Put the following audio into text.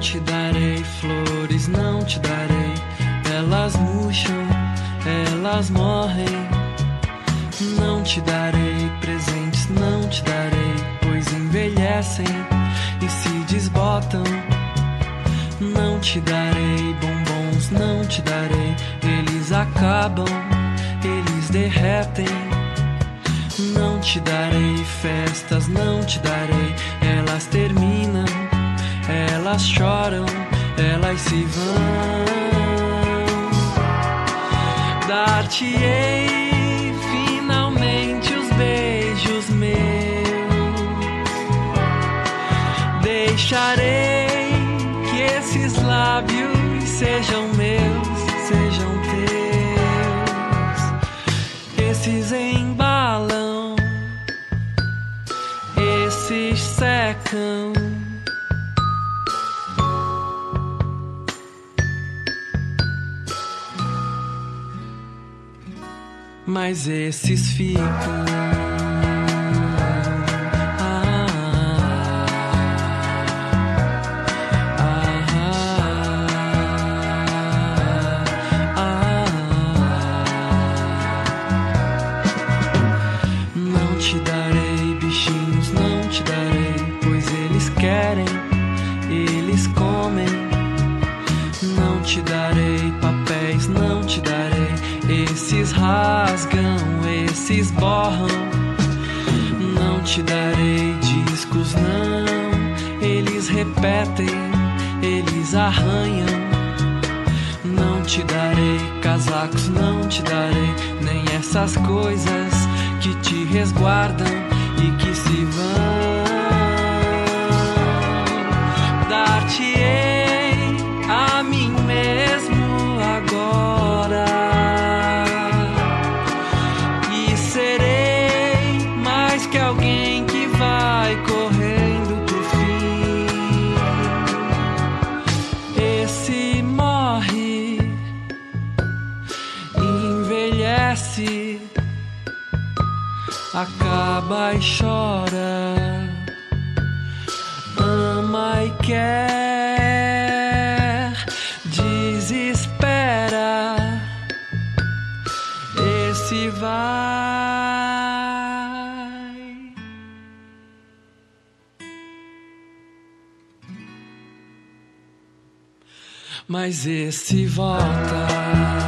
te darei flores, não te darei. Elas murcham, elas morrem. Não te darei presentes, não te darei, pois envelhecem e se desbotam. Não te darei bombons, não te darei. Eles acabam, eles derretem. Não te darei festas, não te darei. Elas terminam, elas choram, elas se vão. Dar-te-ei finalmente os beijos meus. Deixarei que esses lábios sejam meus, sejam teus. Esses embalam, esses secam. Mas esses ficam. Não te darei bichinhos, não te darei, pois eles querem, eles comem. Não te darei papéis, não te darei. Esses rasgam, esses borram. Não te darei discos, não. Eles repetem, eles arranham. Não te darei casacos, não te darei, nem essas coisas que te resguardam e que se vão. Dar-te-ei a mim mesmo agora. Que alguém que vai correndo pro fim. Esse morre, envelhece, acaba e chora, ama e quer, desespera. Esse vai. Mas esse volta.